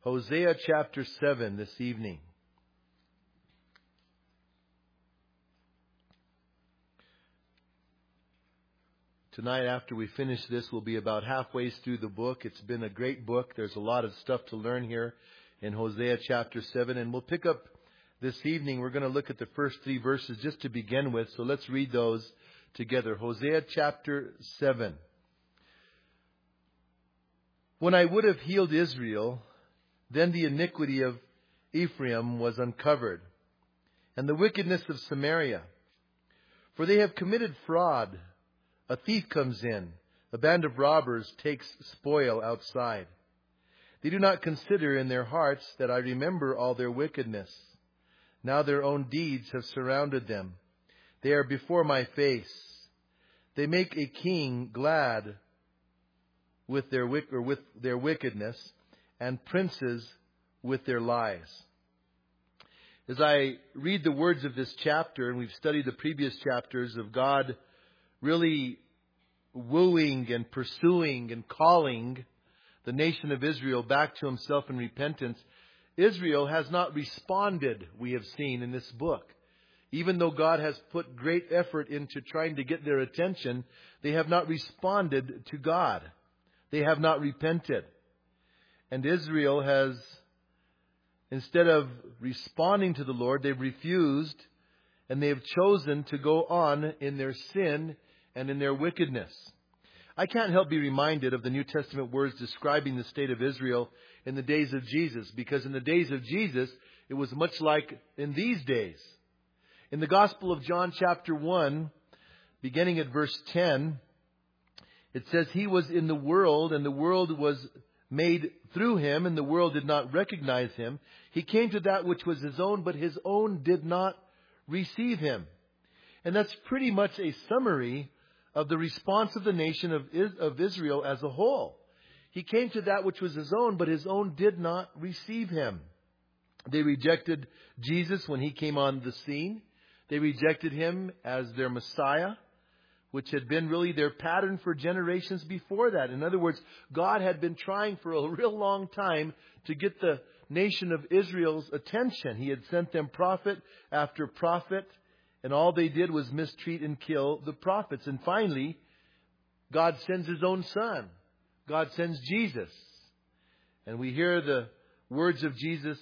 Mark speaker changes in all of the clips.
Speaker 1: Hosea chapter 7 this evening. Tonight, after we finish this, we'll be about halfway through the book. It's been a great book. There's a lot of stuff to learn here in Hosea chapter 7. And we'll pick up this evening. We're going to look at the first 3 verses just to begin with. So let's read those together. Hosea chapter 7. When I would have healed Israel, then the iniquity of Ephraim was uncovered, and the wickedness of Samaria. For they have committed fraud. A thief comes in. A band of robbers takes spoil outside. They do not consider in their hearts that I remember all their wickedness. Now their own deeds have surrounded them. They are before my face. They make a king glad with their wickedness, and princes with their lies. As I read the words of this chapter, and we've studied the previous chapters of God really wooing and pursuing and calling the nation of Israel back to Himself in repentance, Israel has not responded, we have seen in this book. Even though God has put great effort into trying to get their attention, they have not responded to God. They have not repented. And Israel has, instead of responding to the Lord, they've refused, and they have chosen to go on in their sin and in their wickedness. I can't help be reminded of the New Testament words describing the state of Israel in the days of Jesus, because in the days of Jesus, it was much like in these days. In the Gospel of John chapter 1, beginning at verse 10, it says, He was in the world, and the world was made through Him, and the world did not recognize Him. He came to that which was His own, but His own did not receive Him. And that's pretty much a summary of the response of the nation of Israel as a whole. He came to that which was His own, but His own did not receive Him. They rejected Jesus when He came on the scene. They rejected Him as their Messiah, which had been really their pattern for generations before that. In other words, God had been trying for a real long time to get the nation of Israel's attention. He had sent them prophet after prophet, and all they did was mistreat and kill the prophets. And finally, God sends His own Son. God sends Jesus. And we hear the words of Jesus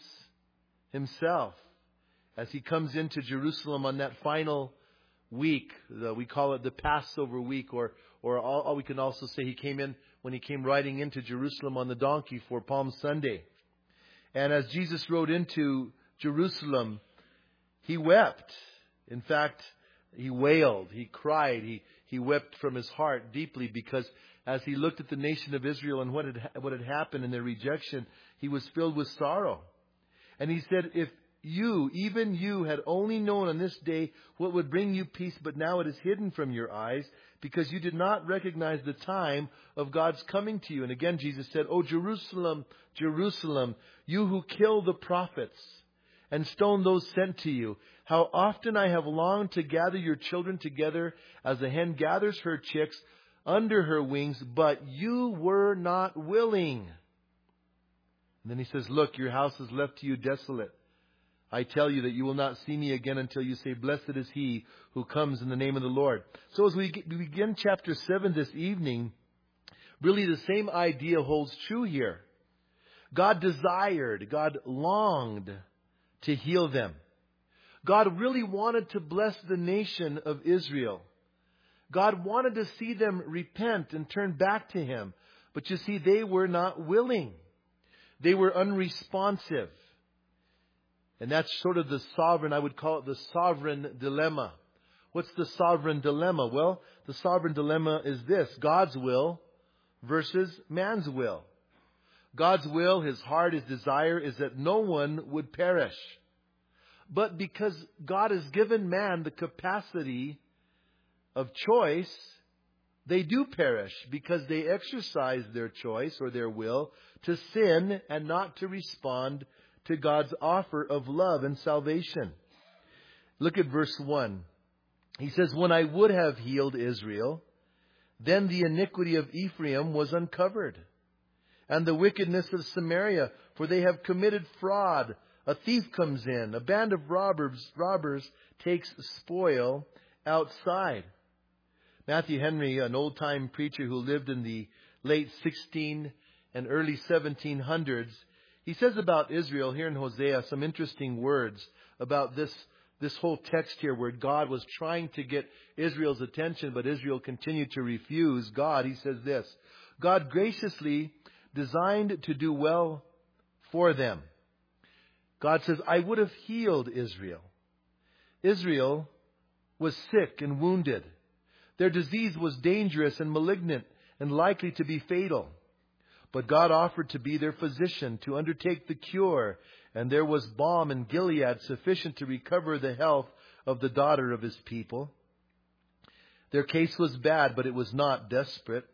Speaker 1: Himself as He comes into Jerusalem on that final week. We call it the Passover week, or we can also say He came in when He came riding into Jerusalem on the donkey for Palm Sunday. And as Jesus rode into Jerusalem, He wept. In fact, He wailed, He cried, He wept from His heart deeply, because as He looked at the nation of Israel and what had happened in their rejection, He was filled with sorrow. And He said, if you, even you, had only known on this day what would bring you peace, but now it is hidden from your eyes, because you did not recognize the time of God's coming to you. And again, Jesus said, O Jerusalem, Jerusalem, you who kill the prophets and stone those sent to you, how often I have longed to gather your children together as a hen gathers her chicks under her wings, but you were not willing. And then He says, look, your house is left to you desolate. I tell you that you will not see me again until you say, blessed is He who comes in the name of the Lord. So as we begin chapter 7 this evening, really the same idea holds true here. God desired, God longed to heal them. God really wanted to bless the nation of Israel. God wanted to see them repent and turn back to Him. But you see, they were not willing. They were unresponsive. And that's sort of the sovereign, I would call it the sovereign dilemma. What's the sovereign dilemma? Well, the sovereign dilemma is this: God's will versus man's will. God's will, His heart, His desire is that no one would perish. But because God has given man the capacity of choice, they do perish because they exercise their choice or their will to sin and not to respond to God's offer of love and salvation. Look at verse 1. He says, when I would have healed Israel, then the iniquity of Ephraim was uncovered, and the wickedness of Samaria, for they have committed fraud. A thief comes in, a band of robbers takes spoil outside. Matthew Henry, an old-time preacher who lived in the late 16 and early 1700s, he says about Israel here in Hosea some interesting words about this whole text here where God was trying to get Israel's attention, but Israel continued to refuse God. He says this: God graciously designed to do well for them. God says, I would have healed Israel. Israel was sick and wounded. Their disease was dangerous and malignant and likely to be fatal. But God offered to be their physician, to undertake the cure, and there was balm in Gilead sufficient to recover the health of the daughter of His people. Their case was bad, but it was not desperate.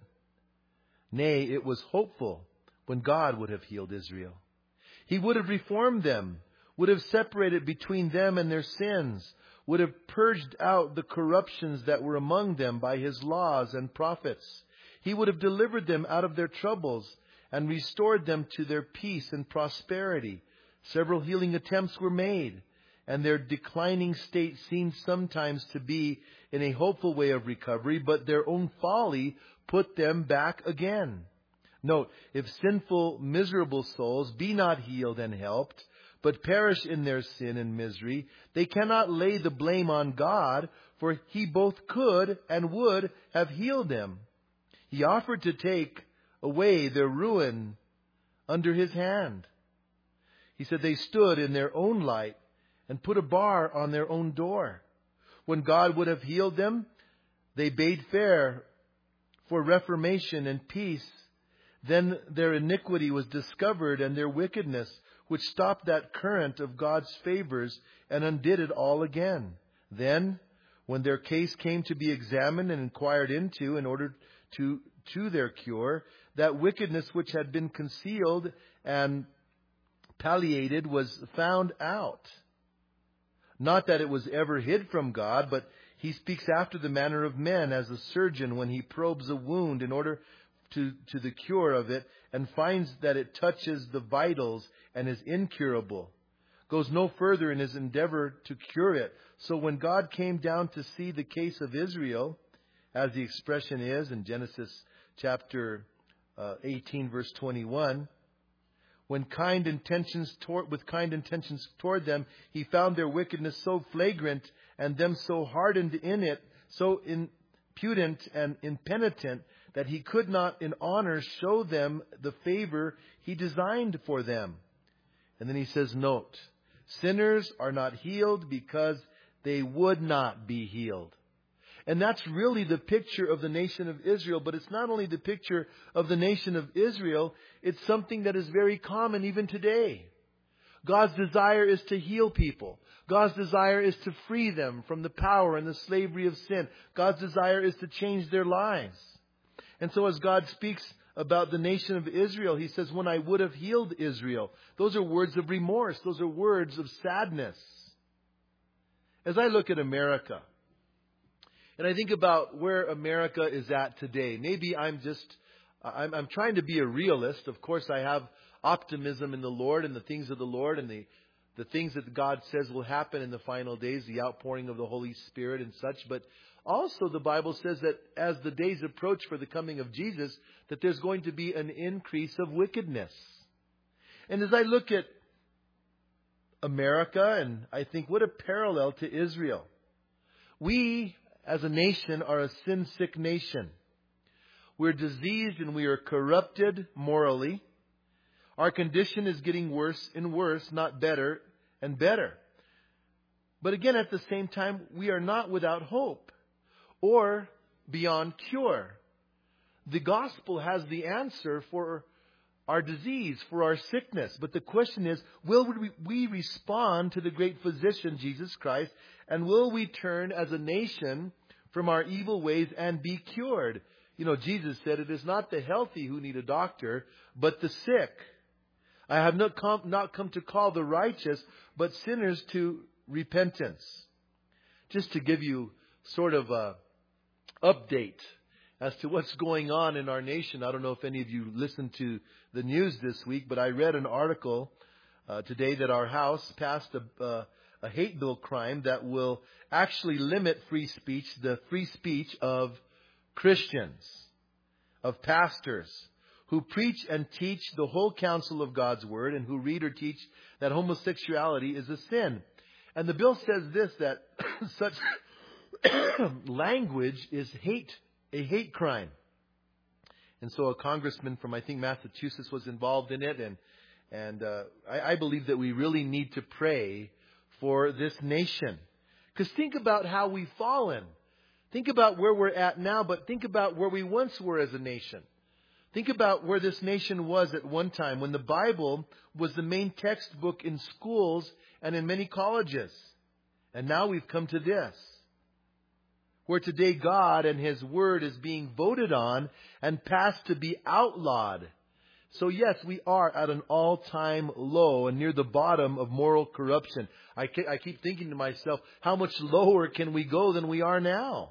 Speaker 1: Nay, it was hopeful when God would have healed Israel. He would have reformed them, would have separated between them and their sins, would have purged out the corruptions that were among them by His laws and prophets. He would have delivered them out of their troubles and restored them to their peace and prosperity. Several healing attempts were made, and their declining state seemed sometimes to be in a hopeful way of recovery, but their own folly put them back again. Note, if sinful, miserable souls be not healed and helped, but perish in their sin and misery, they cannot lay the blame on God, for He both could and would have healed them. He offered to take away their ruin under His hand. He said they stood in their own light and put a bar on their own door. When God would have healed them, they bade fair for reformation and peace. Then their iniquity was discovered and their wickedness, which stopped that current of God's favors and undid it all again. Then, when their case came to be examined and inquired into in order to their cure, that wickedness which had been concealed and palliated was found out. Not that it was ever hid from God, but He speaks after the manner of men, as a surgeon when he probes a wound in order to the cure of it, and finds that it touches the vitals and is incurable. Goes no further in His endeavor to cure it. So when God came down to see the case of Israel, as the expression is in Genesis chapter 18, verse 21, with kind intentions toward them, He found their wickedness so flagrant and them so hardened in it, so impudent and impenitent, that He could not in honor show them the favor He designed for them. And then He says, note, sinners are not healed because they would not be healed. And that's really the picture of the nation of Israel. But it's not only the picture of the nation of Israel, it's something that is very common even today. God's desire is to heal people. God's desire is to free them from the power and the slavery of sin. God's desire is to change their lives. And so as God speaks about the nation of Israel, He says, when I would have healed Israel. Those are words of remorse. Those are words of sadness. As I look at America, and I think about where America is at today, maybe I'm trying to be a realist. Of course, I have optimism in the Lord and the things of the Lord and the things that God says will happen in the final days, the outpouring of the Holy Spirit and such. But also the Bible says that as the days approach for the coming of Jesus, that there's going to be an increase of wickedness. And as I look at America, and I think what a parallel to Israel. We, as a nation, are a sin-sick nation. We're diseased and we are corrupted morally. Our condition is getting worse and worse, not better and better. But again, at the same time, we are not without hope or beyond cure. The gospel has the answer for our disease, for our sickness. But the question is, will we respond to the great physician, Jesus Christ, and will we turn as a nation from our evil ways and be cured? You know, Jesus said, it is not the healthy who need a doctor, but the sick. I have not come to call the righteous, but sinners to repentance. Just to give you sort of a update as to what's going on in our nation. I don't know if any of you listened to the news this week, but I read an article today that our House passed a hate bill crime that will actually limit free speech, the free speech of Christians, of pastors who preach and teach the whole counsel of God's Word and who read or teach that homosexuality is a sin. And the bill says this, that such language is a hate crime. And so a congressman from, I think, Massachusetts was involved in it. And I believe that we really need to pray for this nation. Because think about how we've fallen. Think about where we're at now, but think about where we once were as a nation. Think about where this nation was at one time when the Bible was the main textbook in schools and in many colleges. And now we've come to this, where today God and His Word is being voted on and passed to be outlawed. So yes, we are at an all-time low and near the bottom of moral corruption. I keep thinking to myself, how much lower can we go than we are now?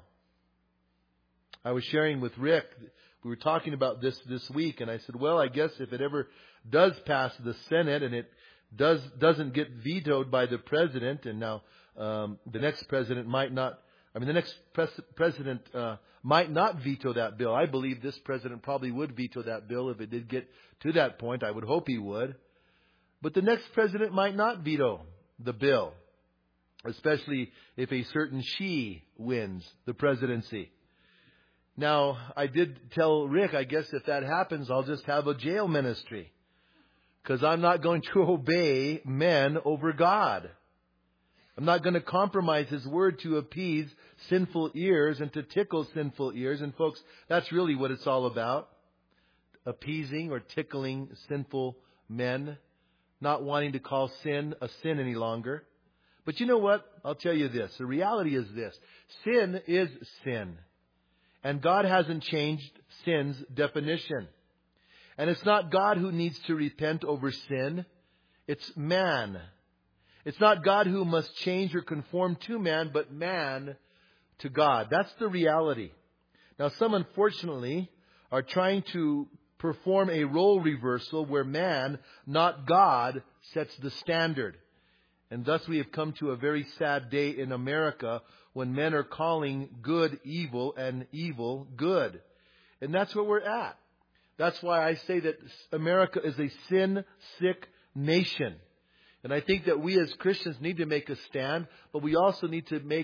Speaker 1: I was sharing with Rick, we were talking about this week, and I said, well, I guess if it ever does pass the Senate and it doesn't get vetoed by the President, and now the next president might not, president might not veto that bill. I believe this president probably would veto that bill if it did get to that point. I would hope he would. But the next president might not veto the bill, especially if a certain she wins the presidency. Now, I did tell Rick, I guess if that happens, I'll just have a jail ministry. Because I'm not going to obey men over God. I'm not going to compromise His Word to appease sinful ears and to tickle sinful ears. And folks, that's really what it's all about. Appeasing or tickling sinful men. Not wanting to call sin a sin any longer. But you know what? I'll tell you this. The reality is this. Sin is sin. And God hasn't changed sin's definition. And it's not God who needs to repent over sin. It's man. It's not God who must change or conform to man, but man to God. That's the reality. Now, some, unfortunately, are trying to perform a role reversal where man, not God, sets the standard. And thus we have come to a very sad day in America when men are calling good evil and evil good. And that's where we're at. That's why I say that America is a sin-sick nation. And I think that we as Christians need to make a stand, but we also need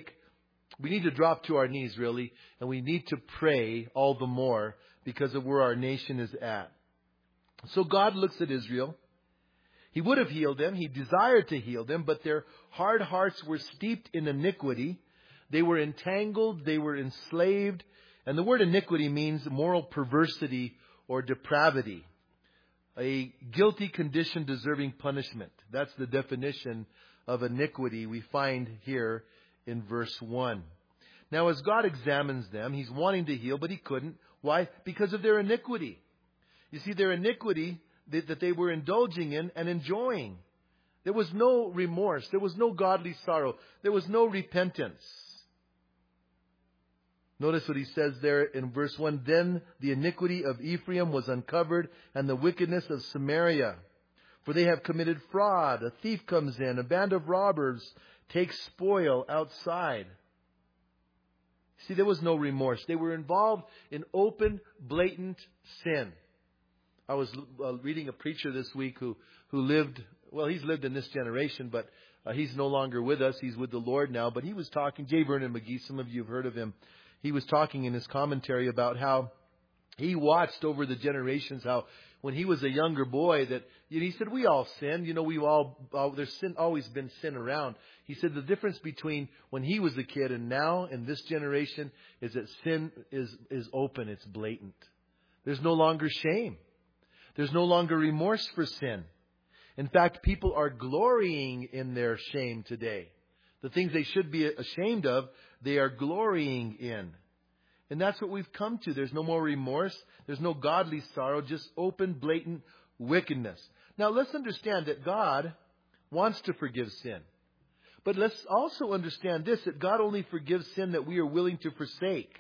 Speaker 1: to drop to our knees, really, and we need to pray all the more because of where our nation is at. So God looks at Israel. He would have healed them. He desired to heal them, but their hard hearts were steeped in iniquity. They were entangled. They were enslaved. And the word iniquity means moral perversity or depravity. A guilty condition deserving punishment. That's the definition of iniquity we find here in verse 1. Now, as God examines them, He's wanting to heal, but He couldn't. Why? Because of their iniquity. You see, their iniquity that they were indulging in and enjoying. There was no remorse. There was no godly sorrow. There was no repentance. Notice what He says there in verse 1. Then the iniquity of Ephraim was uncovered, and the wickedness of Samaria. For they have committed fraud. A thief comes in. A band of robbers takes spoil outside. See, there was no remorse. They were involved in open, blatant sin. I was reading a preacher this week who lived, well, he's lived in this generation, but he's no longer with us. He's with the Lord now. But he was talking, J. Vernon McGee, some of you have heard of him. He was talking in his commentary about how he watched over the generations, how when he was a younger boy, that he said, we all sin. There's always been sin around. He said the difference between when he was a kid and now in this generation is that sin is open. It's blatant. There's no longer shame. There's no longer remorse for sin. In fact, people are glorying in their shame today. The things they should be ashamed of, they are glorying in. And that's what we've come to. There's no more remorse. There's no godly sorrow, just open, blatant wickedness. Now, let's understand that God wants to forgive sin. But let's also understand this, that God only forgives sin that we are willing to forsake.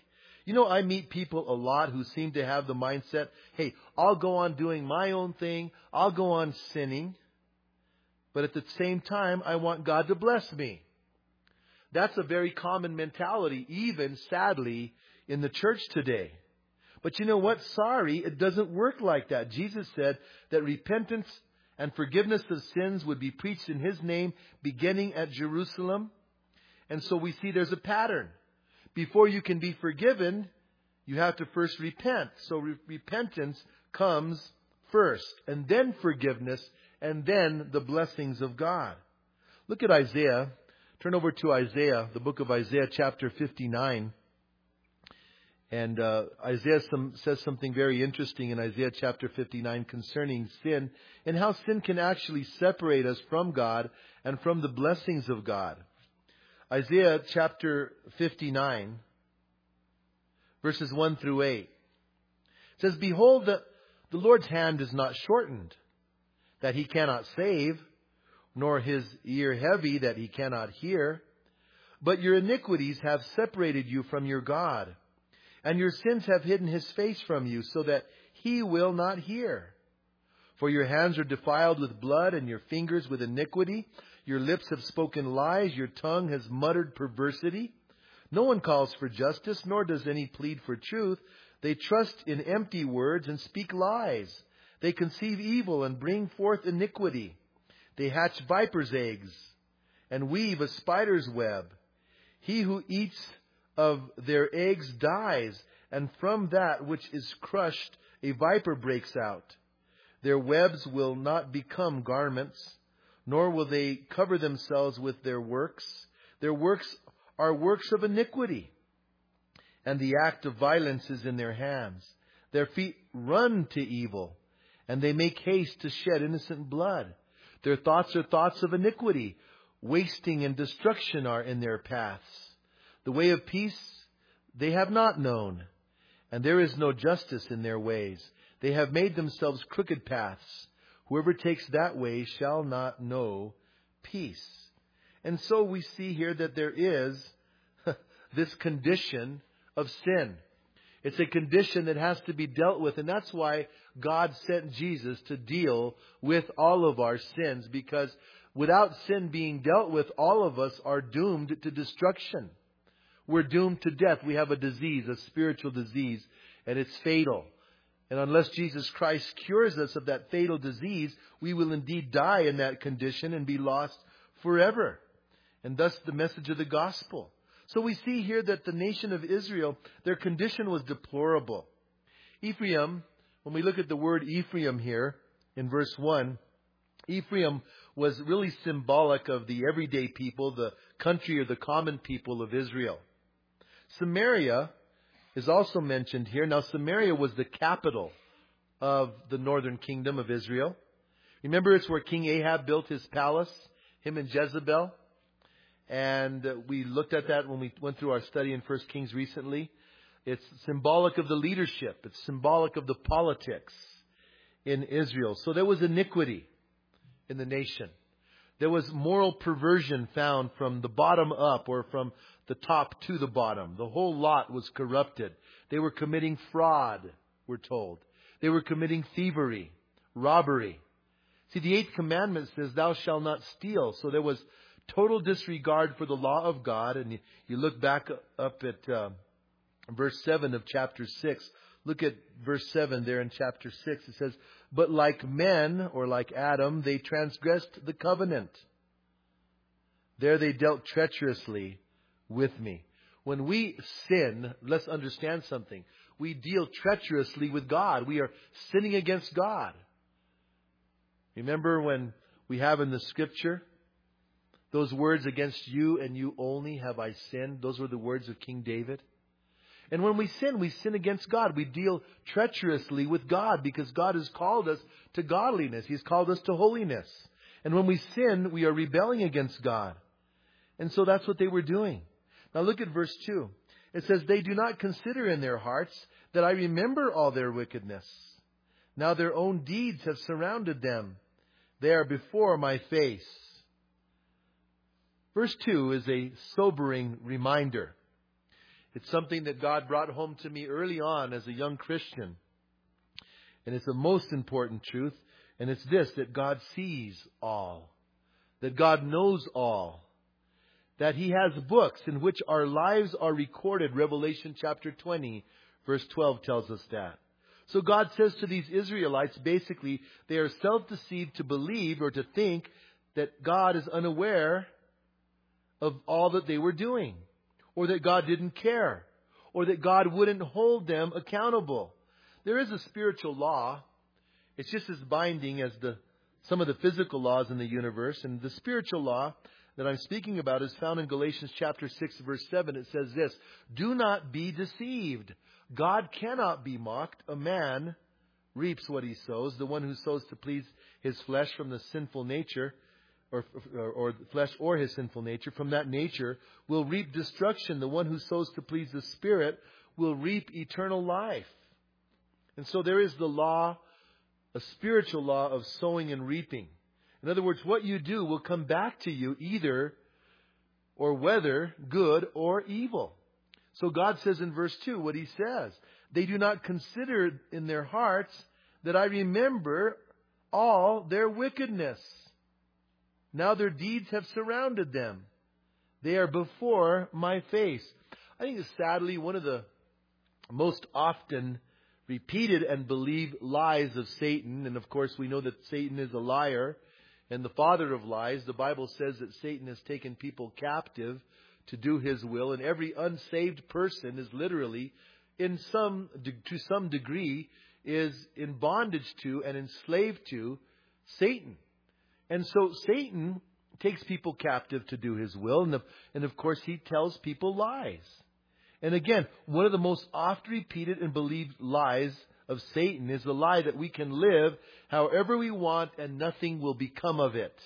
Speaker 1: You know, I meet people a lot who seem to have the mindset, hey, I'll go on doing my own thing. I'll go on sinning. But at the same time, I want God to bless me. That's a very common mentality, even sadly, in the church today. But you know what? Sorry, it doesn't work like that. Jesus said that repentance and forgiveness of sins would be preached in His name beginning at Jerusalem. And so we see there's a pattern. Before you can be forgiven, you have to first repent. So repentance comes first, and then forgiveness, and then the blessings of God. Look at Isaiah. Turn over to Isaiah, the book of Isaiah, chapter 59. And Isaiah says something very interesting in Isaiah chapter 59 concerning sin and how sin can actually separate us from God and from the blessings of God. Isaiah chapter 59, verses 1 through 8. It says, Behold, the Lord's hand is not shortened, that He cannot save, nor His ear heavy, that He cannot hear. But your iniquities have separated you from your God, and your sins have hidden His face from you, so that He will not hear. For your hands are defiled with blood, and your fingers with iniquity. Your lips have spoken lies, your tongue has muttered perversity. No one calls for justice, nor does any plead for truth. They trust in empty words and speak lies. They conceive evil and bring forth iniquity. They hatch viper's eggs and weave a spider's web. He who eats of their eggs dies, and from that which is crushed a viper breaks out. Their webs will not become garments, nor will they cover themselves with their works. Their works are works of iniquity, and the act of violence is in their hands. Their feet run to evil, and they make haste to shed innocent blood. Their thoughts are thoughts of iniquity. Wasting and destruction are in their paths. The way of peace they have not known, and there is no justice in their ways. They have made themselves crooked paths. Whoever takes that way shall not know peace. And so we see here that there is this condition of sin. It's a condition that has to be dealt with. And that's why God sent Jesus to deal with all of our sins. Because without sin being dealt with, all of us are doomed to destruction. We're doomed to death. We have a disease, a spiritual disease, and it's fatal. And unless Jesus Christ cures us of that fatal disease, we will indeed die in that condition and be lost forever. And thus the message of the gospel. So we see here that the nation of Israel, their condition was deplorable. Ephraim, when we look at the word Ephraim here in verse 1, Ephraim was really symbolic of the everyday people, the country or the common people of Israel. Samaria is also mentioned here. Now, Samaria was the capital of the northern kingdom of Israel. Remember, it's where King Ahab built his palace, him and Jezebel. And we looked at that when we went through our study in 1 Kings recently. It's symbolic of the leadership. It's symbolic of the politics in Israel. So there was iniquity in the nation. There was moral perversion found from the bottom up or from the top to the bottom. The whole lot was corrupted. They were committing fraud, we're told. They were committing thievery, robbery. See, the 8th commandment says, thou shalt not steal. So there was total disregard for the law of God. And you look back up at verse 7 of chapter 6. Look at verse 7 there in chapter 6. It says, but like men, or like Adam, they transgressed the covenant. There they dealt treacherously with me. When we sin, let's understand something. We deal treacherously with God. We are sinning against God. Remember when we have in the scripture those words, against you and you only have I sinned. Those were the words of King David. And when we sin against God. We deal treacherously with God because God has called us to godliness. He's called us to holiness. And when we sin, we are rebelling against God. And so that's what they were doing. Now look at verse 2. It says, they do not consider in their hearts that I remember all their wickedness. Now their own deeds have surrounded them. They are before my face. Verse 2 is a sobering reminder. It's something that God brought home to me early on as a young Christian. And it's the most important truth. And it's this, that God sees all. That God knows all. That He has books in which our lives are recorded. Revelation chapter 20, verse 12 tells us that. So God says to these Israelites, basically, they are self-deceived to believe or to think that God is unaware of all that they were doing. Or that God didn't care. Or that God wouldn't hold them accountable. There is a spiritual law. It's just as binding as some of the physical laws in the universe. And the spiritual law that I'm speaking about is found in Galatians chapter 6, verse 7. It says this, "Do not be deceived. God cannot be mocked. A man reaps what he sows. The one who sows to please his flesh from the sinful nature, or flesh or his sinful nature, from that nature will reap destruction. The one who sows to please the Spirit will reap eternal life." And so there is the law, a spiritual law of sowing and reaping. In other words, what you do will come back to you either or whether good or evil. So God says in verse 2 what He says. They do not consider in their hearts that I remember all their wickedness. Now their deeds have surrounded them. They are before my face. I think it's sadly one of the most often repeated and believed lies of Satan. And of course we know that Satan is a liar and the father of lies. The Bible says that Satan has taken people captive to do his will. And every unsaved person is literally, to some degree, is in bondage to and enslaved to Satan. And so Satan takes people captive to do his will. And of course he tells people lies. And again, one of the most oft repeated and believed lies of Satan is the lie that we can live however we want and nothing will become of it.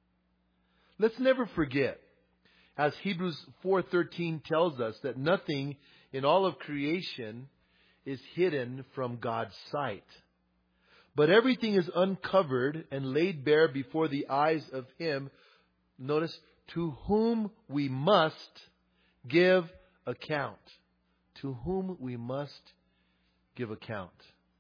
Speaker 1: Let's never forget, as Hebrews 4:13 tells us, that nothing in all of creation is hidden from God's sight. But everything is uncovered and laid bare before the eyes of Him, notice, to whom we must give account. To whom we must give account.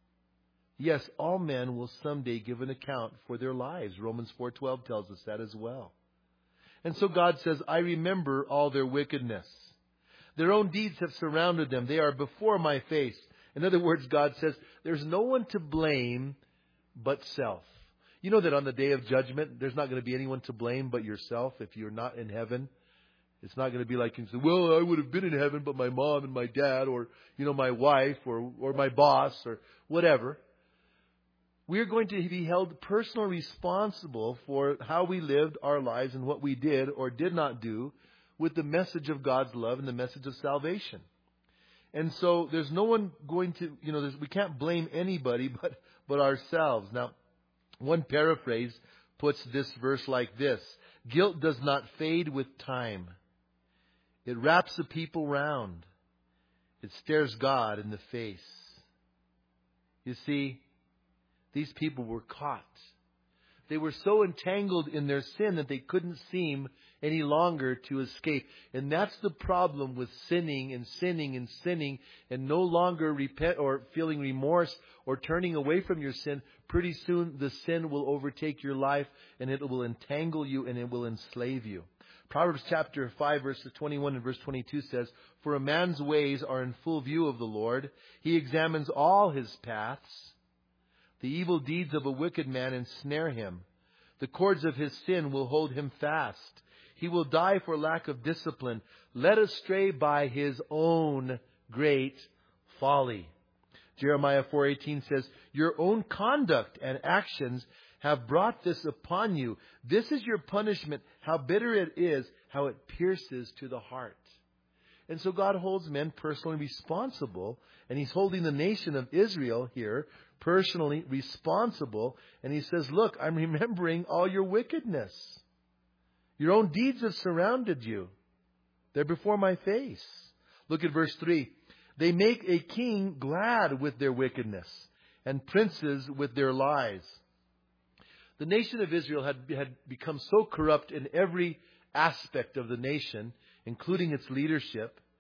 Speaker 1: Yes, all men will someday give an account for their lives. Romans 4:12 tells us that as well. And so God says, I remember all their wickedness. Their own deeds have surrounded them. They are before my face. In other words, God says, there's no one to blame but self. You know that on the day of judgment, there's not going to be anyone to blame but yourself if you're not in heaven. It's not going to be like you say, well, I would have been in heaven, but my mom and my dad, or, my wife, or my boss, or whatever. We're going to be held personally responsible for how we lived our lives and what we did or did not do with the message of God's love and the message of salvation. And so there's no one going to, we can't blame anybody but ourselves. Now, one paraphrase puts this verse like this: guilt does not fade with time. It wraps the people round. It stares God in the face. You see, these people were caught. They were so entangled in their sin that they couldn't seem any longer to escape. And that's the problem with sinning and sinning and sinning and no longer repent or feeling remorse or turning away from your sin. Pretty soon the sin will overtake your life and it will entangle you and it will enslave you. Proverbs chapter 5 verses 21 and verse 22 says, for a man's ways are in full view of the Lord. He examines all his paths. The evil deeds of a wicked man ensnare him. The cords of his sin will hold him fast. He will die for lack of discipline, led astray by his own great folly. Jeremiah 4:18 says, your own conduct and actions have brought this upon you. This is your punishment. How bitter it is, how it pierces to the heart. And so God holds men personally responsible, and He's holding the nation of Israel here personally responsible. And He says, look, I'm remembering all your wickedness. Your own deeds have surrounded you. They're before my face. Look at verse 3. They make a king glad with their wickedness, and princes with their lies. The nation of Israel had become so corrupt in every aspect of the nation, including its leadership.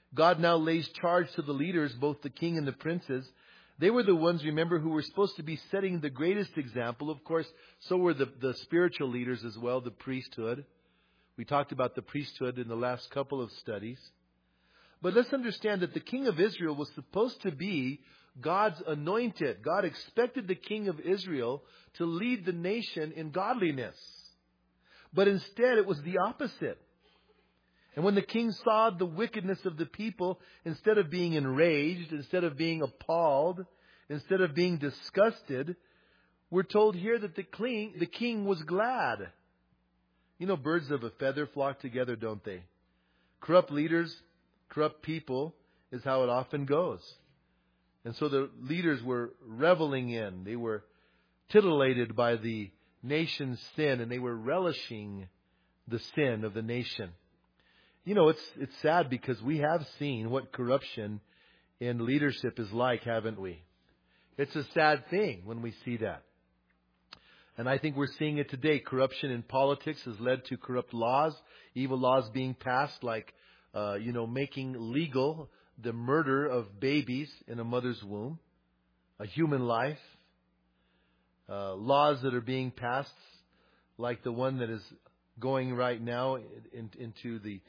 Speaker 1: God now lays charge to the leaders, both the king and the princes. They were the ones, remember, who were supposed to be setting the greatest example. Of course, so were the spiritual leaders as well, the priesthood. We talked about the priesthood in the last couple of studies. But let's understand that the king of Israel was supposed to be God's anointed. God expected the king of Israel to lead the nation in godliness. But instead, it was the opposite. And when the king saw the wickedness of the people, instead of being enraged, instead of being appalled, instead of being disgusted, we're told here that the king was glad. You know, birds of a feather flock together, don't they? Corrupt leaders, corrupt people is how it often goes. And so the leaders were reveling in. They were titillated by the nation's sin, and they were relishing the sin of the nation. You know, it's sad because we have seen what corruption in leadership is like, haven't we? It's a sad thing when we see that. And I think we're seeing it today. Corruption in politics has led to corrupt laws, evil laws being passed like, making legal the murder of babies in a mother's womb, a human life. Laws that are being passed like the one that is going right now into the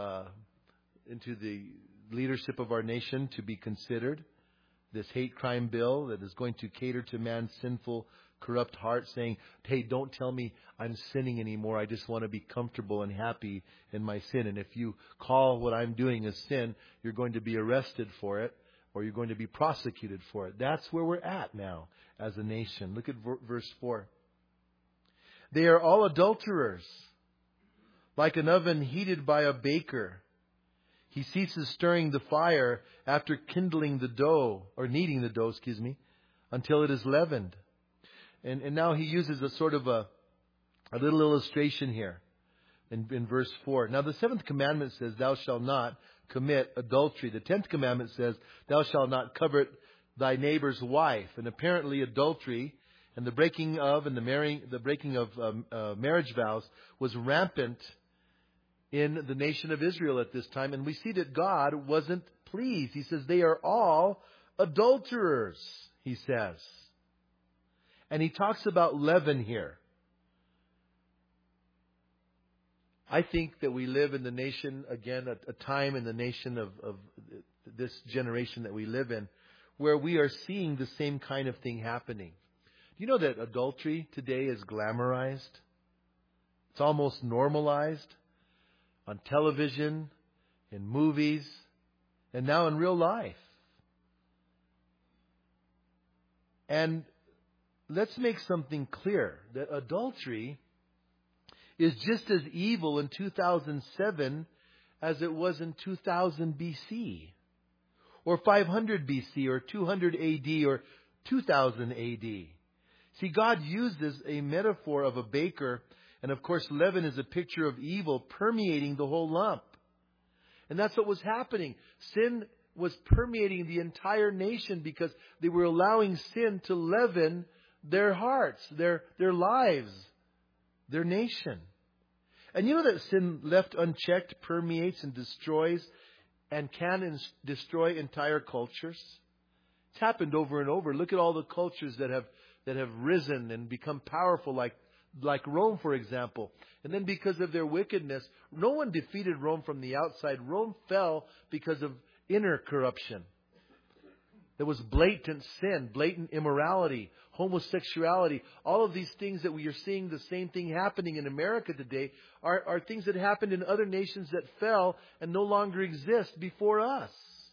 Speaker 1: leadership of our nation to be considered. This hate crime bill that is going to cater to man's sinful, corrupt heart, saying, hey, don't tell me I'm sinning anymore. I just want to be comfortable and happy in my sin. And if you call what I'm doing a sin, you're going to be arrested for it, or you're going to be prosecuted for it. That's where we're at now as a nation. Look at verse 4. They are all adulterers, like an oven heated by a baker. He ceases stirring the fire after kindling the dough, or kneading the dough, until it is leavened. And now he uses a sort of a little illustration here in verse 4. Now the 7th commandment says, thou shalt not commit adultery. The 10th commandment says, thou shalt not covet thy neighbor's wife. And apparently adultery and the breaking of marriage vows was rampant in the nation of Israel at this time. And we see that God wasn't pleased. He says they are all adulterers, he says. And he talks about leaven here. I think that we live in the nation, again, a time in the nation of this generation that we live in, where we are seeing the same kind of thing happening. Do you know that adultery today is glamorized? It's almost normalized on television, in movies, and now in real life. And let's make something clear, that adultery is just as evil in 2007 as it was in 2000 BC, or 500 BC, or 200 AD, or 2000 AD. See, God uses a metaphor of a baker, and of course leaven is a picture of evil permeating the whole lump. And that's what was happening. Sin was permeating the entire nation because they were allowing sin to leaven their hearts, their lives, their nation. And you know that sin left unchecked permeates and destroys and can destroy entire cultures? It's happened over and over. Look at all the cultures that have risen and become powerful, like Rome, for example. And then because of their wickedness, no one defeated Rome from the outside. Rome fell because of inner corruption. There was blatant sin, blatant immorality, homosexuality. All of these things that we are seeing the same thing happening in America today are things that happened in other nations that fell and no longer exist before us.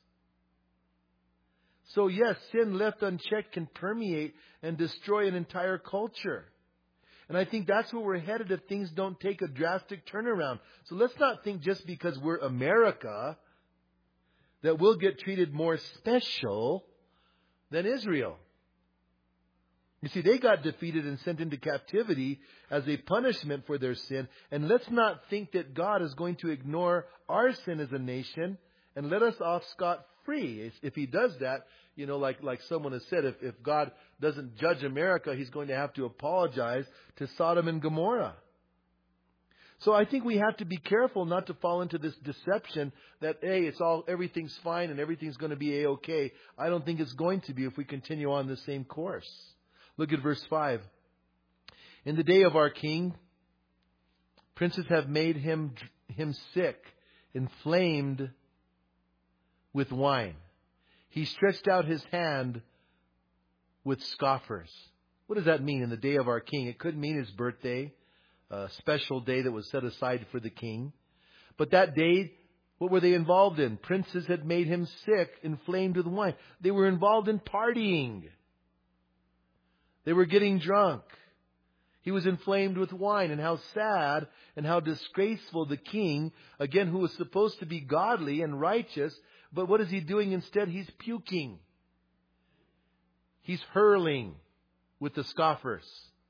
Speaker 1: So yes, sin left unchecked can permeate and destroy an entire culture. And I think that's where we're headed if things don't take a drastic turnaround. So let's not think just because we're America that we'll get treated more special than Israel. You see, they got defeated and sent into captivity as a punishment for their sin. And let's not think that God is going to ignore our sin as a nation and let us off scot-free. If He does that, like someone has said, if God doesn't judge America, He's going to have to apologize to Sodom and Gomorrah. So I think we have to be careful not to fall into this deception that, hey, everything's fine and everything's going to be A-okay. I don't think it's going to be if we continue on the same course. Look at verse 5. In the day of our king, princes have made him sick, inflamed with wine. He stretched out his hand with scoffers. What does that mean, in the day of our king? It could mean his birthday, a special day that was set aside for the king. But that day, what were they involved in? Princes had made him sick, inflamed with wine. They were involved in partying. They were getting drunk. He was inflamed with wine. And how sad and how disgraceful the king, again, who was supposed to be godly and righteous, but what is he doing instead? He's puking. He's hurling with the scoffers.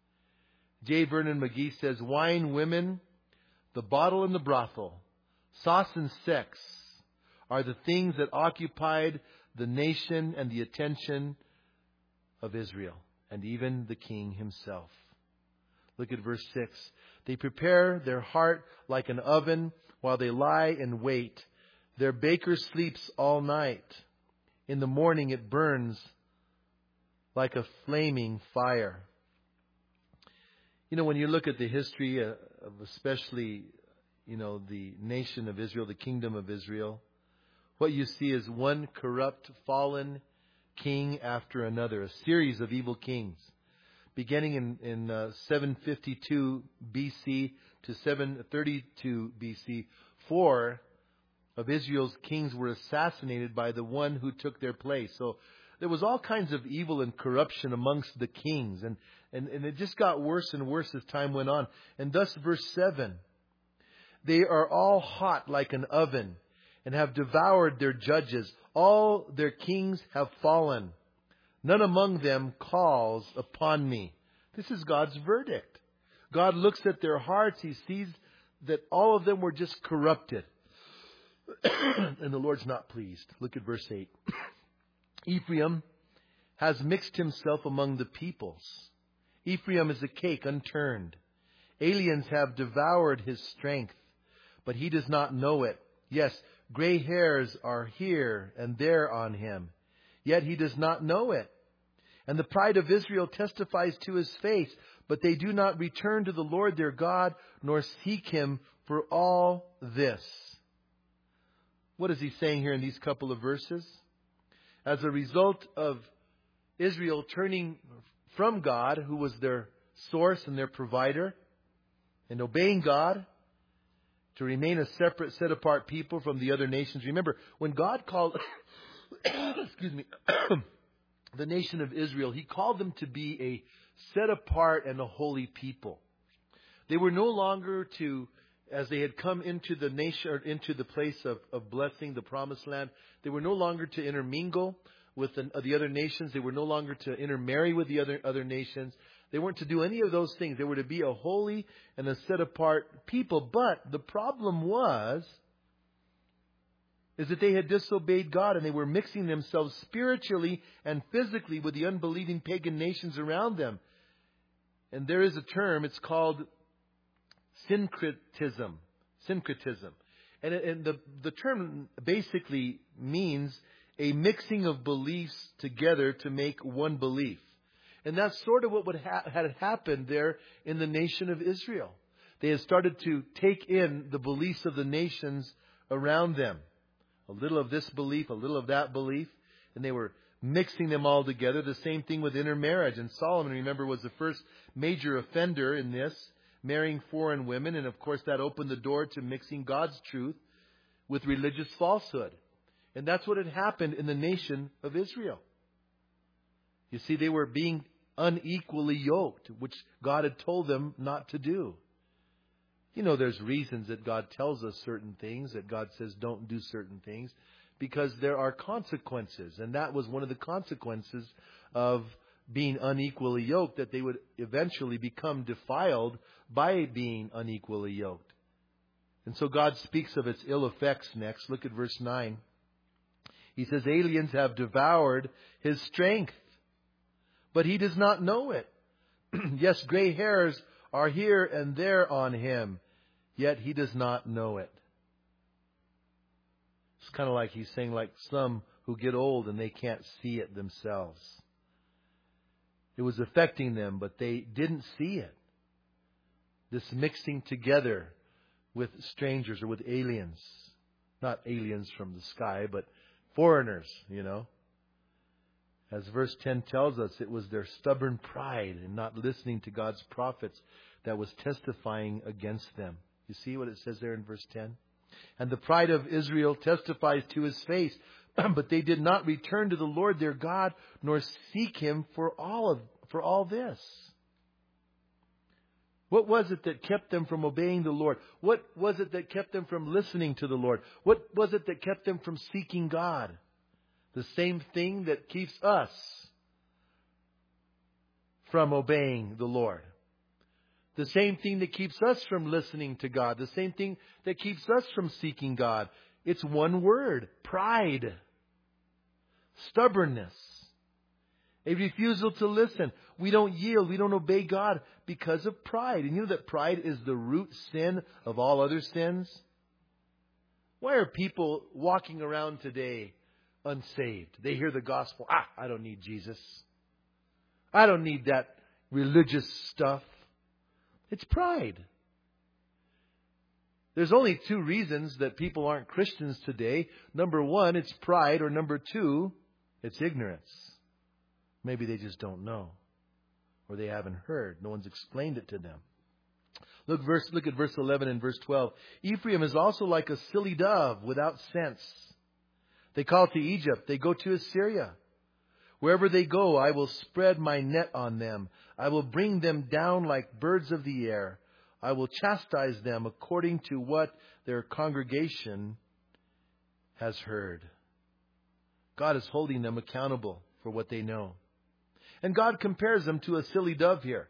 Speaker 1: J. Vernon McGee says, wine, women, the bottle and the brothel, sauce and sex are the things that occupied the nation and the attention of Israel, and even the king himself. Look at verse 6. They prepare their heart like an oven while they lie in wait. Their baker sleeps all night. In the morning it burns like a flaming fire. You know, when you look at the history of especially, the nation of Israel, the kingdom of Israel, what you see is one corrupt, fallen king after another, a series of evil kings. Beginning in 752 BC to 732 BC, 4 of Israel's kings were assassinated by the one who took their place. So there was all kinds of evil and corruption amongst the kings. And it just got worse and worse as time went on. And thus, verse 7, they are all hot like an oven and have devoured their judges. All their kings have fallen. None among them calls upon me. This is God's verdict. God looks at their hearts. He sees that all of them were just corrupted. And the Lord's not pleased. Look at verse 8. Ephraim has mixed himself among the peoples. Ephraim is a cake unturned. Aliens have devoured his strength, but he does not know it. Yes, gray hairs are here and there on him, yet he does not know it. And the pride of Israel testifies to his face, but they do not return to the Lord their God, nor seek him for all this. What is he saying here in these couple of verses? As a result of Israel turning from God, who was their source and their provider, and obeying God to remain a separate, set-apart people from the other nations. Remember, when God called the nation of Israel, He called them to be a set-apart and a holy people. They were no longer to, as they had come into the nation, or into the place of blessing, the promised land, they were no longer to intermingle with the other nations. They were no longer to intermarry with the other nations. They weren't to do any of those things. They were to be a holy and a set-apart people. But the problem is that they had disobeyed God, and they were mixing themselves spiritually and physically with the unbelieving pagan nations around them. And there is a term, it's called syncretism. Syncretism. And the term basically means a mixing of beliefs together to make one belief. And that's sort of what had happened there in the nation of Israel. They had started to take in the beliefs of the nations around them. A little of this belief, a little of that belief. And they were mixing them all together. The same thing with intermarriage. And Solomon, remember, was the first major offender in this, marrying foreign women. And of course that opened the door to mixing God's truth with religious falsehood. And that's what had happened in the nation of Israel. You see, they were being unequally yoked, which God had told them not to do. You know, there's reasons that God tells us certain things, that God says don't do certain things, because there are consequences. And that was one of the consequences of being unequally yoked, that they would eventually become defiled by being unequally yoked. And so God speaks of its ill effects next. Look at verse 9. He says, aliens have devoured his strength, but he does not know it. Yes, gray hairs are here and there on him, yet he does not know it. It's kind of like he's saying, like some who get old and they can't see it themselves. It was affecting them, but they didn't see it. This mixing together with strangers or with aliens. Not aliens from the sky, but foreigners, As verse 10 tells us, it was their stubborn pride in not listening to God's prophets that was testifying against them. You see what it says there in verse 10? And the pride of Israel testifies to his face, but they did not return to the Lord their God, nor seek him for all this. What was it that kept them from obeying the Lord? What was it that kept them from listening to the Lord? What was it that kept them from seeking God? The same thing that keeps us from obeying the Lord. The same thing that keeps us from listening to God. The same thing that keeps us from seeking God. It's one word: pride. Stubbornness. A refusal to listen. We don't yield. We don't obey God because of pride. And you know that pride is the root sin of all other sins? Why are people walking around today unsaved? They hear the gospel. I don't need Jesus. I don't need that religious stuff. It's pride. There's only two reasons that people aren't Christians today. Number one, it's pride. Or number two, it's ignorance. Maybe they just don't know. Or they haven't heard. No one's explained it to them. Look at verse 11 and verse 12. Ephraim is also like a silly dove without sense. They call to Egypt. They go to Assyria. Wherever they go, I will spread my net on them. I will bring them down like birds of the air. I will chastise them according to what their congregation has heard. God is holding them accountable for what they know. And God compares them to a silly dove here.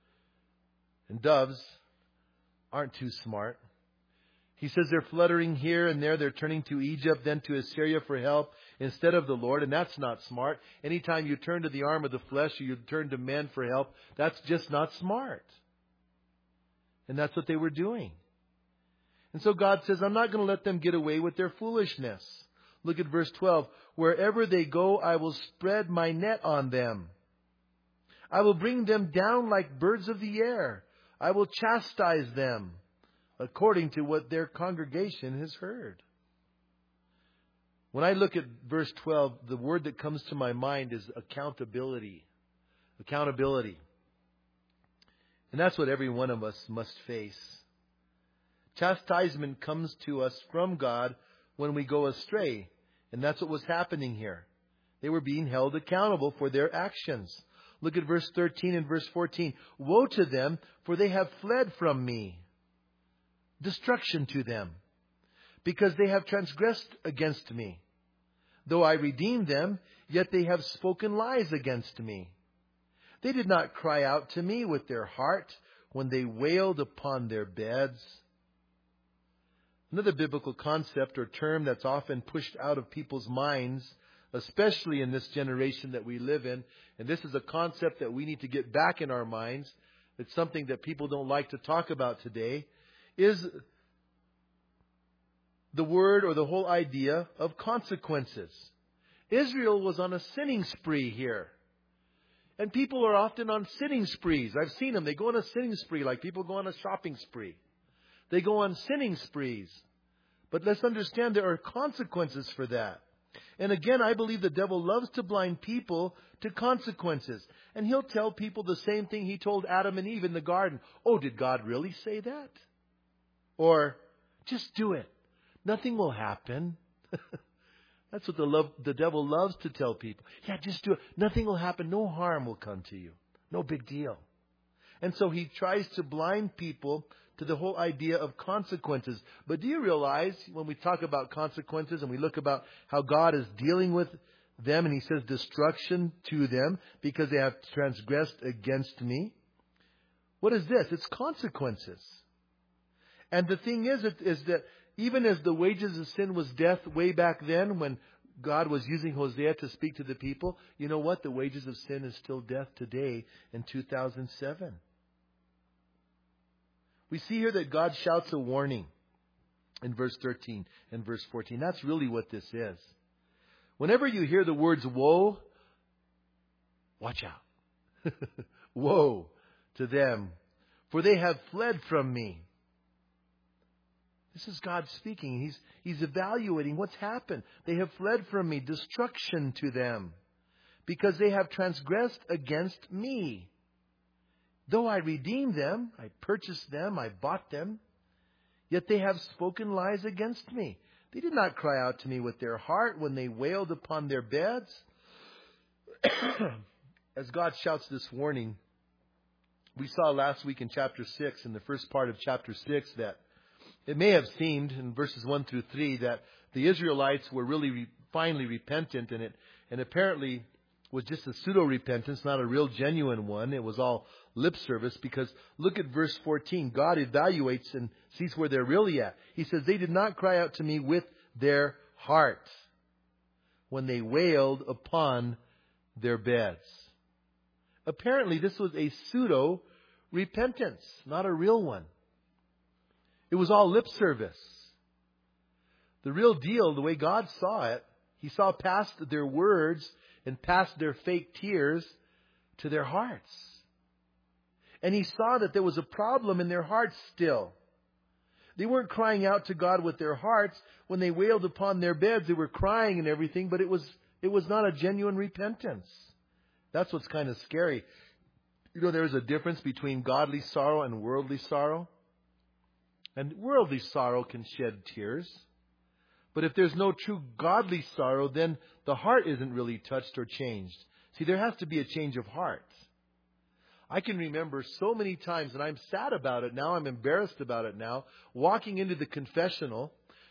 Speaker 1: And doves aren't too smart. He says they're fluttering here and there. They're turning to Egypt, then to Assyria for help instead of the Lord. And that's not smart. Anytime you turn to the arm of the flesh or you turn to men for help, that's just not smart. And that's what they were doing. And so God says, I'm not going to let them get away with their foolishness. Look at verse 12. Wherever they go, I will spread my net on them. I will bring them down like birds of the air. I will chastise them according to what their congregation has heard. When I look at verse 12, the word that comes to my mind is accountability. Accountability. And that's what every one of us must face. Chastisement comes to us from God when we go astray. And that's what was happening here. They were being held accountable for their actions. Look at verse 13 and verse 14. Woe to them, for they have fled from me. Destruction to them, because they have transgressed against me. Though I redeemed them, yet they have spoken lies against me. They did not cry out to me with their heart when they wailed upon their beds. Another biblical concept or term that's often pushed out of people's minds, especially in this generation that we live in, and this is a concept that we need to get back in our minds. It's something that people don't like to talk about today, is the word or the whole idea of consequences. Israel was on a sinning spree here. And people are often on sinning sprees. I've seen them. They go on a sinning spree like people go on a shopping spree. They go on sinning sprees. But let's understand there are consequences for that. And again, I believe the devil loves to blind people to consequences. And he'll tell people the same thing he told Adam and Eve in the garden. Oh, did God really say that? Or, just do it. Nothing will happen. That's what the devil loves to tell people. Yeah, just do it. Nothing will happen. No harm will come to you. No big deal. And so he tries to blind people to the whole idea of consequences. But do you realize when we talk about consequences and we look about how God is dealing with them and he says destruction to them because they have transgressed against me? What is this? It's consequences. And the thing is that even as the wages of sin was death way back then when God was using Hosea to speak to the people, you know what? The wages of sin is still death today in 2007. We see here that God shouts a warning in verse 13 and verse 14. That's really what this is. Whenever you hear the words woe, watch out. Woe to them, for they have fled from me. This is God speaking. He's evaluating what's happened. They have fled from me. Destruction to them, because they have transgressed against me. Though I redeemed them, I purchased them, I bought them, yet they have spoken lies against me. They did not cry out to me with their heart when they wailed upon their beds. As God shouts this warning, we saw last week in chapter 6, in the first part of chapter 6, that it may have seemed in verses 1 through 3 that the Israelites were really finally repentant, and apparently was just a pseudo-repentance, not a real genuine one. It was all lip service, because look at verse 14. God evaluates and sees where they're really at. He says, they did not cry out to me with their heart when they wailed upon their beds. Apparently this was a pseudo-repentance, not a real one. It was all lip service. The real deal, the way God saw it, He saw past their words and past their fake tears to their hearts. And He saw that there was a problem in their hearts still. They weren't crying out to God with their hearts. When they wailed upon their beds, they were crying and everything, but it was not a genuine repentance. That's what's kind of scary. You know, there's a difference between godly sorrow and worldly sorrow. And worldly sorrow can shed tears. But if there's no true godly sorrow, then the heart isn't really touched or changed. See, there has to be a change of heart. I can remember so many times, and I'm sad about it now, I'm embarrassed about it now, walking into the confessional,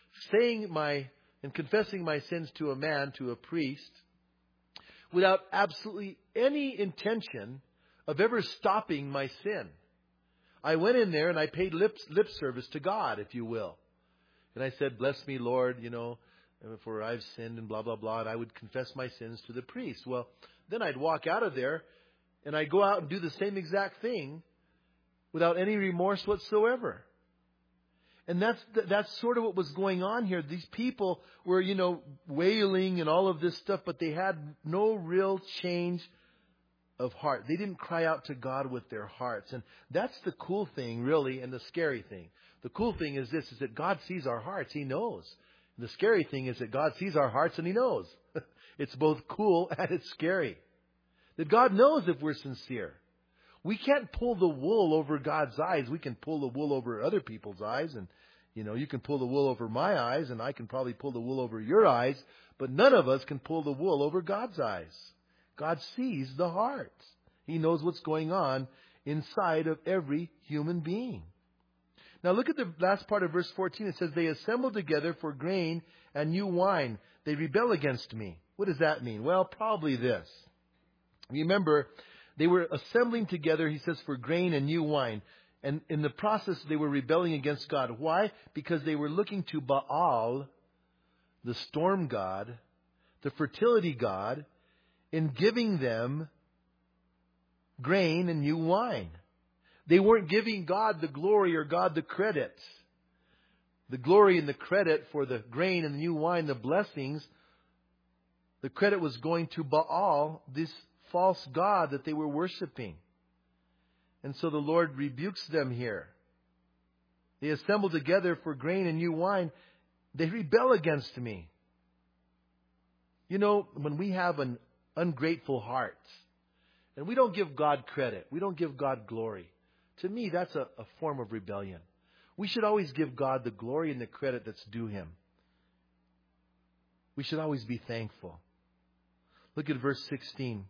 Speaker 1: and confessing my sins to a man, to a priest, without absolutely any intention of ever stopping my sin. I went in there and I paid lip service to God, if you will. And I said, bless me, Lord, for I've sinned and blah, blah, blah. And I would confess my sins to the priest. Well, then I'd walk out of there and I'd go out and do the same exact thing without any remorse whatsoever. And that's sort of what was going on here. These people were, wailing and all of this stuff, but they had no real change of heart. They didn't cry out to God with their hearts. And that's the cool thing, really, and the scary thing. The cool thing is this, is that God sees our hearts. He knows. The scary thing is that God sees our hearts and He knows. It's both cool and it's scary. That God knows if we're sincere. We can't pull the wool over God's eyes. We can pull the wool over other people's eyes. And, you can pull the wool over my eyes, and I can probably pull the wool over your eyes. But none of us can pull the wool over God's eyes. God sees the heart. He knows what's going on inside of every human being. Now look at the last part of verse 14. It says, they assembled together for grain and new wine. They rebel against me. What does that mean? Well, probably this. Remember, they were assembling together, he says, for grain and new wine. And in the process, they were rebelling against God. Why? Because they were looking to Baal, the storm god, the fertility god, in giving them grain and new wine. They weren't giving God the glory or God the credit. The glory and the credit for the grain and the new wine, the blessings, the credit was going to Baal, this false god that they were worshiping. And so the Lord rebukes them here. They assemble together for grain and new wine. They rebel against me. When we have an ungrateful heart, and we don't give God credit, we don't give God glory, to me that's a form of rebellion. We should always give God the glory and the credit that's due Him. We should always be thankful. Look at verse 15.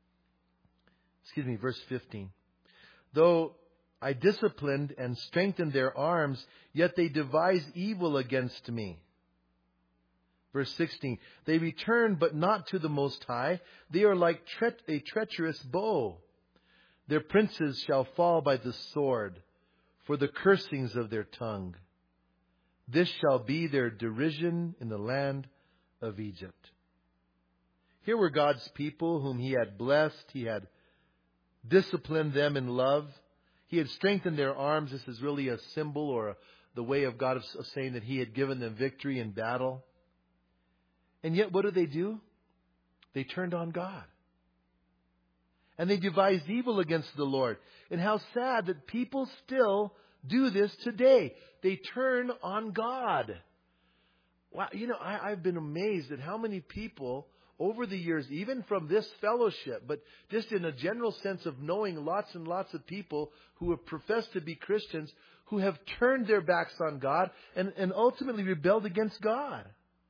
Speaker 1: Though I disciplined and strengthened their arms, yet they devised evil against me. Verse 16, they return but not to the Most High. They are like a treacherous bow. Their princes shall fall by the sword for the cursings of their tongue. This shall be their derision in the land of Egypt. Here were God's people whom He had blessed. He had disciplined them in love. He had strengthened their arms. This is really a symbol or the way of God of saying that He had given them victory in battle. And yet, what do? They turned on God. And they devised evil against the Lord. And how sad that people still do this today. They turn on God. Wow, I've been amazed at how many people over the years, even from this fellowship, but just in a general sense of knowing lots and lots of people who have professed to be Christians, who have turned their backs on God and ultimately rebelled against God.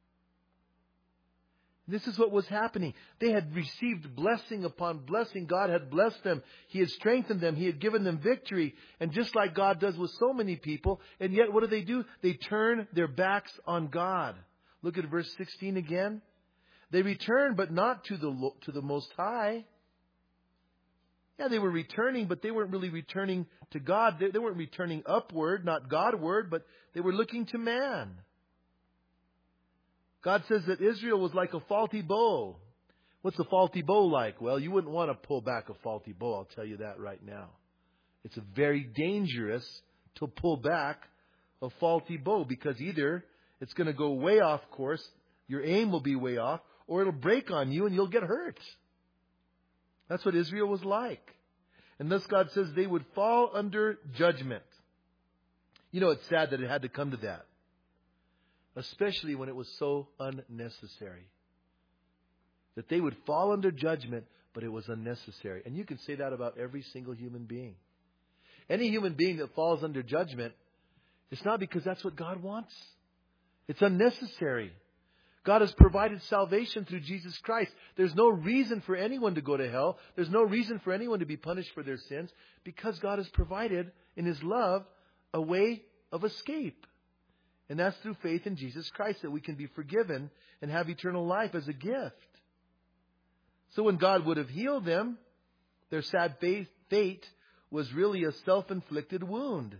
Speaker 1: This is what was happening. They had received blessing upon blessing. God had blessed them. He had strengthened them. He had given them victory. And just like God does with so many people, and yet what do? They turn their backs on God. Look at verse 16 again. They returned, but not to the Most High. Yeah, they were returning, but they weren't really returning to God. They weren't returning upward, not Godward, but they were looking to man. God says that Israel was like a faulty bow. What's a faulty bow like? Well, you wouldn't want to pull back a faulty bow, I'll tell you that right now. It's very dangerous to pull back a faulty bow because either it's going to go way off course, your aim will be way off, or it'll break on you and you'll get hurt. That's what Israel was like. And thus God says they would fall under judgment. It's sad that it had to come to that. Especially when it was so unnecessary. That they would fall under judgment, but it was unnecessary. And you can say that about every single human being. Any human being that falls under judgment, it's not because that's what God wants. It's unnecessary. God has provided salvation through Jesus Christ. There's no reason for anyone to go to hell. There's no reason for anyone to be punished for their sins because God has provided in His love a way of escape. And that's through faith in Jesus Christ that we can be forgiven and have eternal life as a gift. So when God would have healed them, their sad fate was really a self-inflicted wound.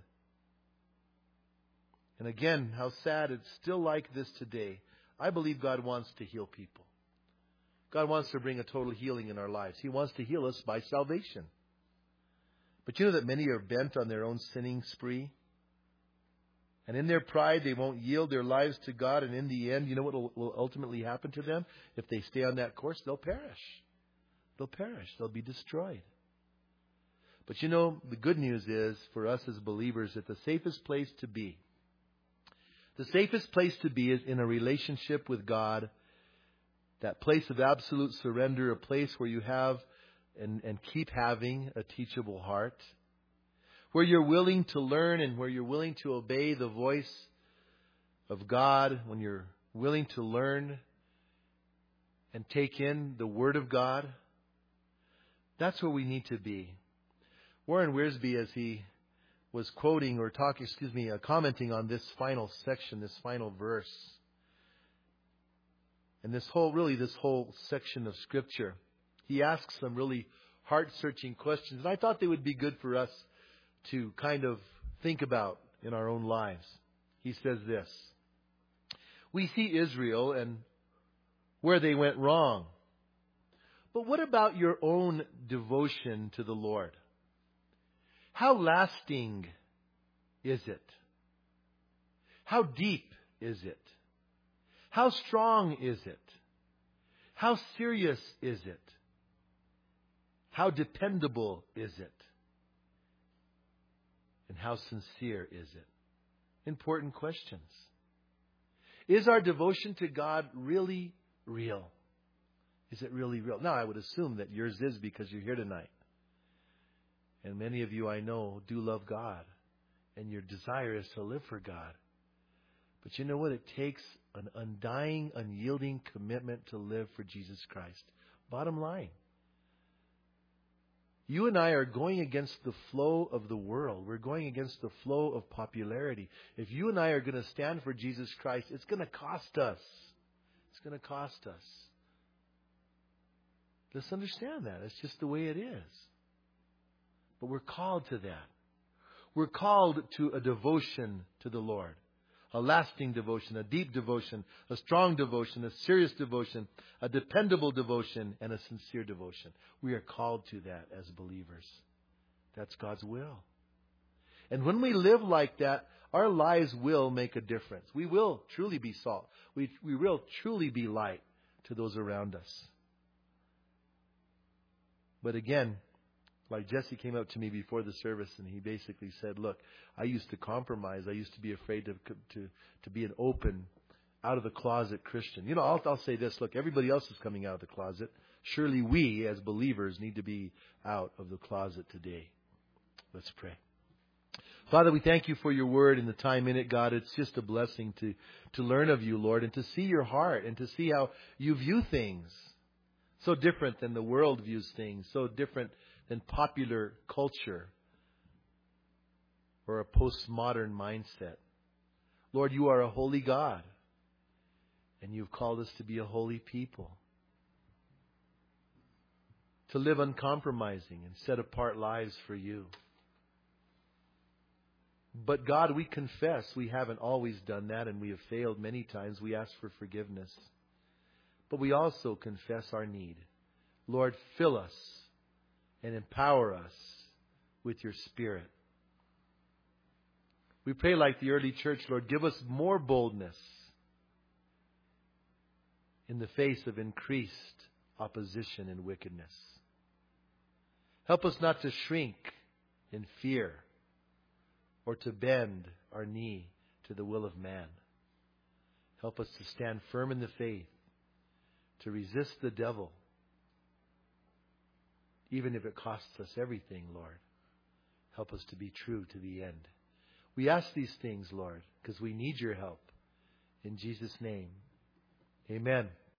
Speaker 1: And again, how sad it's still like this today. I believe God wants to heal people. God wants to bring a total healing in our lives. He wants to heal us by salvation. But you know that many are bent on their own sinning spree? And in their pride, they won't yield their lives to God. And in the end, you know what will ultimately happen to them? If they stay on that course, they'll perish. They'll perish. They'll be destroyed. But the good news is, for us as believers, that the safest place to be is in a relationship with God. That place of absolute surrender, a place where you have and keep having a teachable heart. Where you're willing to learn and where you're willing to obey the voice of God, when you're willing to learn and take in the Word of God, that's where we need to be. Warren Wiersbe, as he was quoting or commenting on this final section, this final verse, and this whole section of Scripture, he asks some really heart-searching questions, and I thought they would be good for us to kind of think about in our own lives. He says this: we see Israel and where they went wrong. But what about your own devotion to the Lord? How lasting is it? How deep is it? How strong is it? How serious is it? How dependable is it? And how sincere is it? Important questions. Is our devotion to God really real? Is it really real? Now, I would assume that yours is because you're here tonight. And many of you I know do love God. And your desire is to live for God. But you know what? It takes an undying, unyielding commitment to live for Jesus Christ. Bottom line. You and I are going against the flow of the world. We're going against the flow of popularity. If you and I are going to stand for Jesus Christ, it's going to cost us. It's going to cost us. Let's understand that. It's just the way it is. But we're called to that. We're called to a devotion to the Lord. A lasting devotion, a deep devotion, a strong devotion, a serious devotion, a dependable devotion, and a sincere devotion. We are called to that as believers. That's God's will. And when we live like that, our lives will make a difference. We will truly be salt. We will truly be light to those around us. But again, like Jesse came up to me before the service and he basically said, look, I used to compromise. I used to be afraid to be an open, out of the closet Christian. You know, I'll say this. Look, everybody else is coming out of the closet. Surely we as believers need to be out of the closet today. Let's pray. Father, we thank you for your word and the time in it, God. It's just a blessing to learn of you, Lord, and to see your heart and to see how you view things. So different than the world views things. So different than popular culture or a postmodern mindset. Lord, you are a holy God. And you've called us to be a holy people. To live uncompromising and set apart lives for you. But God, we confess we haven't always done that and we have failed many times. We ask for forgiveness. But we also confess our need. Lord, fill us and empower us with your Spirit. We pray like the early church, Lord, give us more boldness in the face of increased opposition and wickedness. Help us not to shrink in fear or to bend our knee to the will of man. Help us to stand firm in the faith, to resist the devil, even if it costs us everything, Lord. Help us to be true to the end. We ask these things, Lord, because we need your help. In Jesus' name, amen.